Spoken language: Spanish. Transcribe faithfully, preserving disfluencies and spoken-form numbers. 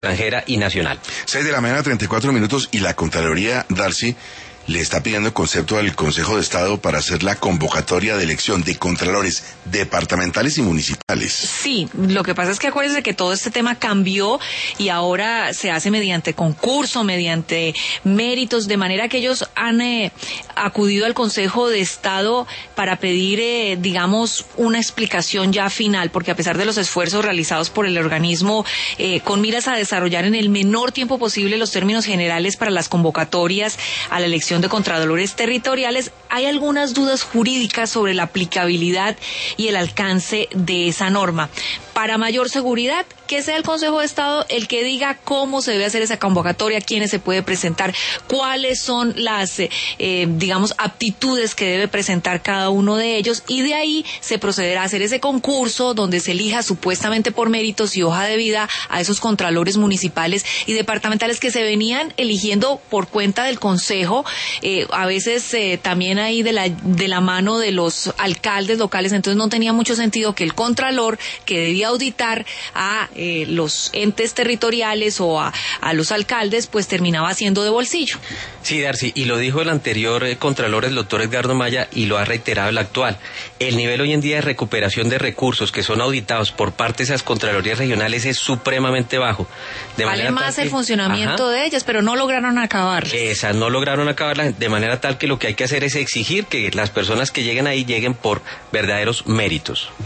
extranjera y nacional. seis de la mañana, treinta y cuatro minutos, y la Contraloría, Darcy, le está pidiendo concepto al Consejo de Estado para hacer la convocatoria de elección de contralores departamentales y municipales. Sí, lo que pasa es que acuérdense que todo este tema cambió y ahora se hace mediante concurso, mediante méritos, de manera que ellos han eh, acudido al Consejo de Estado para pedir, eh, digamos, una explicación ya final, porque a pesar de los esfuerzos realizados por el organismo eh, con miras a desarrollar en el menor tiempo posible los términos generales para las convocatorias a la elección de contralores territoriales, hay algunas dudas jurídicas sobre la aplicabilidad y el alcance de esa norma. Para mayor seguridad, que sea el Consejo de Estado el que diga cómo se debe hacer esa convocatoria, quiénes se puede presentar, cuáles son las, eh, digamos, aptitudes que debe presentar cada uno de ellos, y de ahí se procederá a hacer ese concurso donde se elija supuestamente por méritos y hoja de vida a esos contralores municipales y departamentales que se venían eligiendo por cuenta del Consejo, eh, a veces eh, también ahí de la, de la mano de los alcaldes locales. Entonces no tenía mucho sentido que el contralor, que debía auditar a eh, los entes territoriales o a, a los alcaldes, pues terminaba haciendo de bolsillo. Sí, Darcy, y lo dijo el anterior eh, contralor, el doctor Edgardo Maya, y lo ha reiterado el actual. El nivel hoy en día de recuperación de recursos que son auditados por parte de esas contralorías regionales es supremamente bajo. De vale más el que, funcionamiento ajá, de ellas, pero no lograron acabar. Esa, no lograron acabarla, de manera tal que lo que hay que hacer es exigir que las personas que lleguen ahí lleguen por verdaderos méritos.